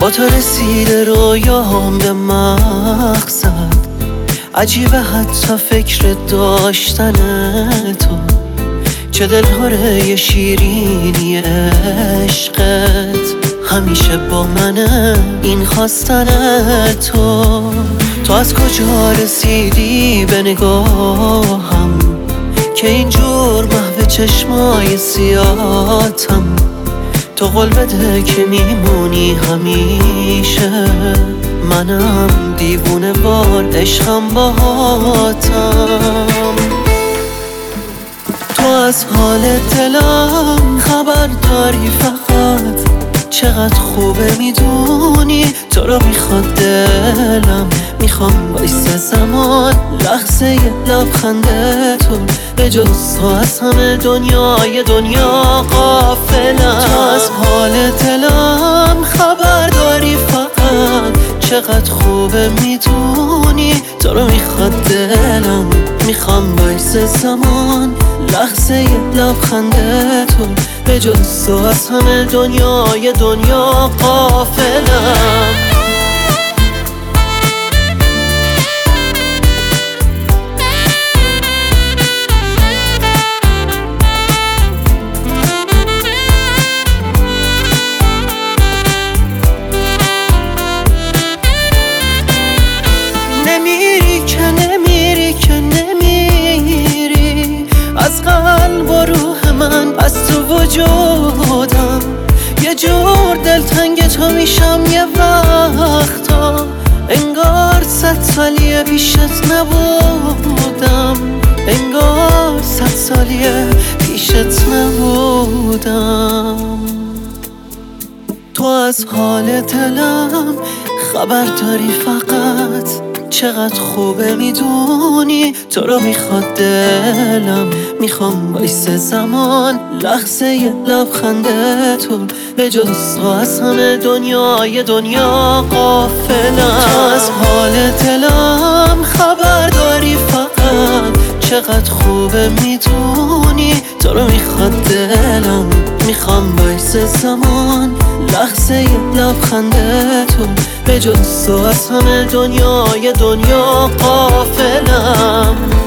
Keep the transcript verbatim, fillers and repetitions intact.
با تو رسیده رویام به مقصد، عجیبه حتی فکر داشتن تو، چه دلهاره شیرینی عشقت، همیشه با منه این خواستن تو. تو از کجا رسیدی به نگاهم که اینجور محو چشمای سیاتم؟ تو قول بده که میمونی همیشه، منم دیوونه وار عشقم باهاتم. تو از حال دلم خبر داری فقط، چقدر خوبه میدونی تو رو میخواد دلم. میخوام وایسه زمان لحظه لبخنده تو، به جز تو از همه دنیای دنیا غافلم. تو از حال دلم خبر داری فقط، چقدر خوبه میدونی تو رو میخواد دلم. میخوام وایسه زمان لحظه لبخنده تو، به جز تو از همه دنیای دنیا غافلم. نمیری که نمیری که نمیری از قلب و روح من، از تو وجودم. یه جور دلتنگ تو میشم یه وقتا، انگار صد سالیه پیشت نبودم، انگار صد سالیه پیشت نبودم. تو از حال دلم خبر داری فقط، چقدر خوبه میدونی تو رو میخواد دلم. میخوام وایسه زمان لحظه لبخنده تو، به جز تو از همه دنیای دنیا غافلم. تو از حال دلم خبر داری فقط، چقدر خوبه میدونی تو رو میخواد دلم. میخوام وایسه زمان لحظه لبخنده تو، به جز تو از همه دنیای دنیا غافلم.